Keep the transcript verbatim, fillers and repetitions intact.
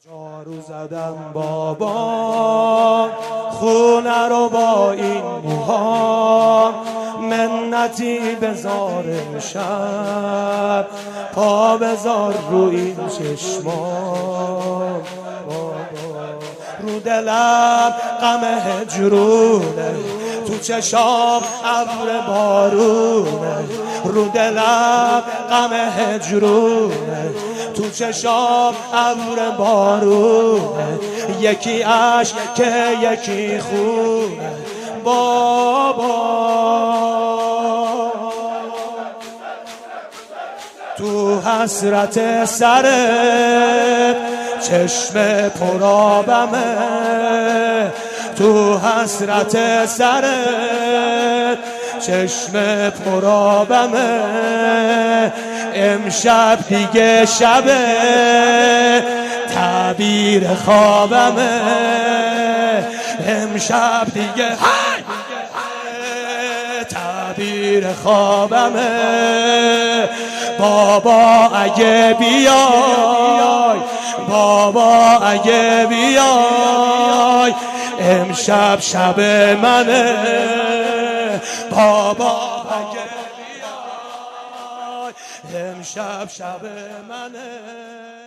جارو زدم بابا خونه رو با این موها، منتی بذار امشب، پا بذار رو این چشمان. رو دلم غم هجرونه، تو چشام ابر بارونه. رو دلم غم هجرونه، تو چشام ابر بارونه. یکی عشق که یکی خونه بابا. تو حسرت سرت چشم پرآبمه، تو حسرت سرت چشم پرآبمه. امشب دیگه شبه تعبیر خوابمه، امشب دیگه تعبیر خوابمه. بابا اگه بیای، بابا اگه بیای، امشب شب منه. بابا اگه بیای، امشب شب منه.